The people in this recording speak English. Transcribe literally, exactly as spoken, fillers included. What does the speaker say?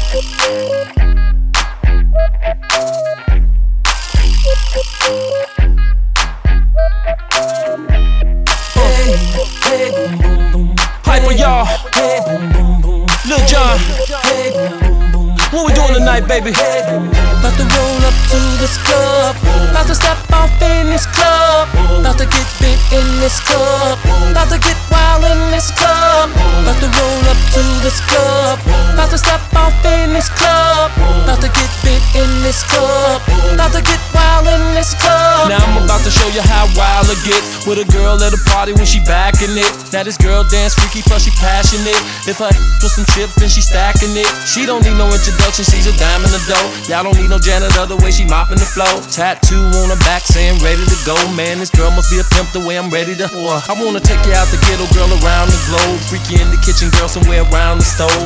Hey, hey, boom, boom, boom. Hyper, y'all. Hey, boom, boom, boom. Lil Jon. Hey, boom, boom, boom. What we doing tonight, baby? Hey, boom, boom. About to roll up to this club. About to step off in this club. About to get big in this club. About to get wild in this club. About to roll up to this club. About to step off in this club. About to get big in this club. About to get wild in this club. Now I'm about to show you how wild it get with a girl at a party when she backing it. Now this girl dance freaky plus she passionate. If I with some chips then she stacking it. She don't need no introduction, she's a dime in the dough. Y'all don't need no janitor the way she mopping the floor. Tattoo on her back saying ready to go. Man, this girl must be a pimp the way I'm ready to. I wanna take you out the ghetto, girl, around the globe. Freaky in the kitchen, girl, somewhere around the stove.